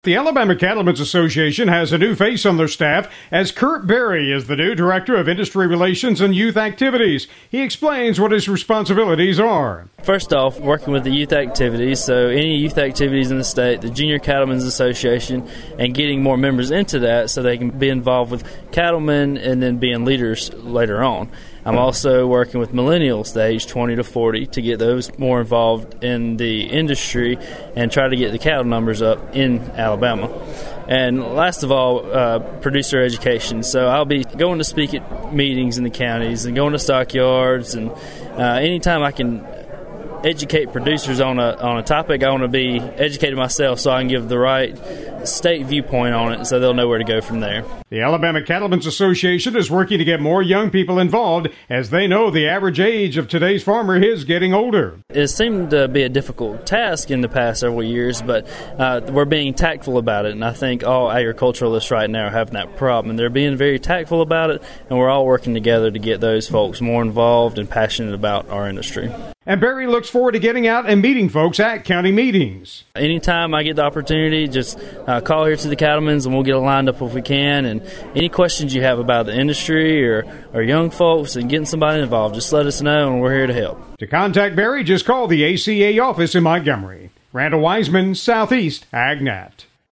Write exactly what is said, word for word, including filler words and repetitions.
The Alabama Cattlemen's Association has a new face on their staff, as Kurt Berry is the new Director of Industry Relations and Youth Activities. He explains what his responsibilities are. First off, working with the youth activities, so any youth activities in the state, the Junior Cattlemen's Association, and getting more members into that so they can be involved with cattlemen and then being leaders later on. I'm also working with millennials, the age twenty to forty, to get those more involved in the industry and try to get the cattle numbers up in Alabama. And last of all, uh, producer education. So I'll be going to speak at meetings in the counties and going to stockyards, and uh, anytime I can educate producers on a on a topic, I want to be educated myself so I can give the right state viewpoint on it so they'll know where to go from there. The Alabama Cattlemen's Association is working to get more young people involved, as they know the average age of today's farmer is getting older. It seemed to be a difficult task in the past several years, but uh, we're being tactful about it, and I think all agriculturalists right now are having that problem, and they're being very tactful about it, and we're all working together to get those folks more involved and passionate about our industry. And Barry looks forward to getting out and meeting folks at county meetings. Anytime I get the opportunity, just uh, call here to the Cattlemen's and we'll get lined up if we can. And any questions you have about the industry or, or young folks and getting somebody involved, just let us know and we're here to help. To contact Barry, just call the A C A office in Montgomery. Randall Wiseman, Southeast AgNet.